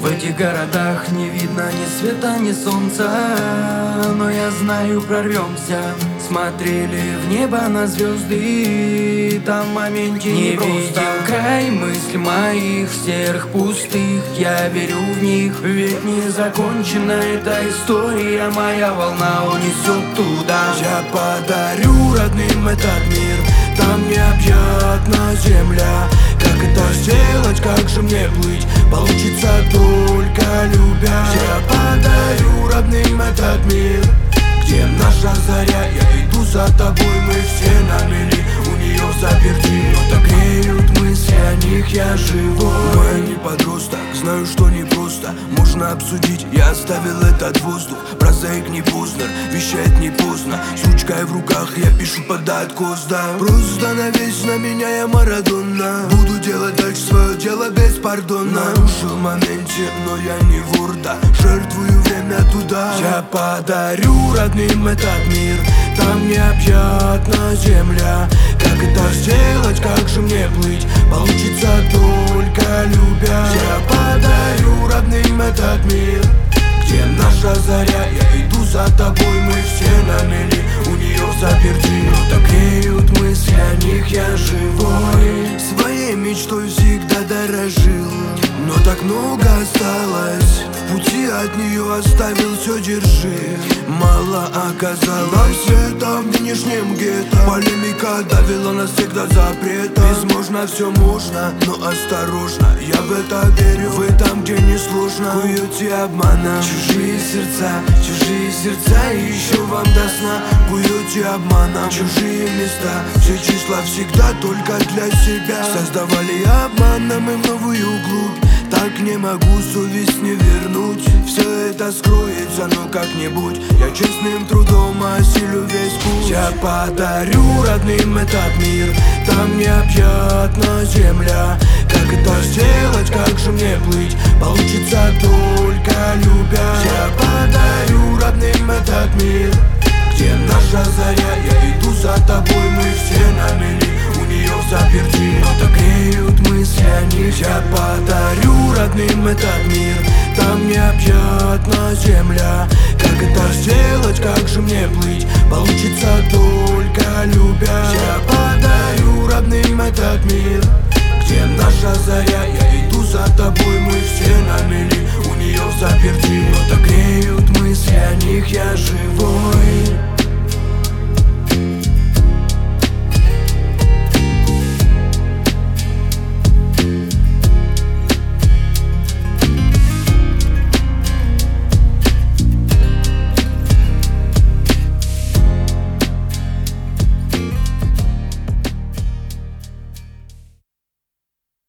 В этих городах не видно ни света, ни солнца, но я знаю, прорвемся. Смотрели в небо на звезды, там в моменте не видел край мыслей моих серых, пустых. Я верю в них, ведь не закончена эта история. Моя волна унесет туда. Я подарю родным этот мир, там необъятна земля. Как это сделать, как же мне плыть? Получится только любя. Я подарю родным этот мир, где наша заря. Я иду за тобой, мы все на мели. У нее заперти, но так греют мысли, о них я живой. Но я не подросток, знаю, что не просто можно обсудить, я оставил этот воздух. Прозаик не Познер, вещает не поздно. С ручкой в руках я пишу под откос, да. Просто навесь на меня, я Марадона. Буду делать дальше свое дело без пардона. Нарушил в моменте, но я не вор, да. Жертвую время туда. Я подарю родным этот мир, там необъятна земля. Как это сделать, как же мне плыть? Получится только любя. Я подарю родным этот мир, где наша заря. Я иду за тобой, мы все на мели. У нее заперти, но так греют мысли, о них я живой. Своей мечтой всегда дорожил, но так много осталось. В пути от нее оставил все, держи. Мало оказалось света в нынешнем гетто. Полемика давила нас всегда запретом. Возможно, все можно, но осторожно. Я в это верю, вы там, где не сложно. Куете обманом чужие сердца, и еще вам до сна. Куете обманом чужие места. Все числа всегда только для себя. Создавали обманом и в новую глубь. Так не могу, совесть не вернуть. Все это скроется, но как-нибудь я честным трудом осилю весь путь. Я подарю родным этот мир, там необъятна земля. Как это сделать, как же мне плыть? Получится только любя. Я подарю родным этот мир, где наша заря. Я иду за тобой, мы все на мели. У нее заперти, но так греют мысли, о них я подарю родным этот мир, там необъятна земля. Как это сделать, как же мне плыть? Получится только любя. Я подарю родным этот мир,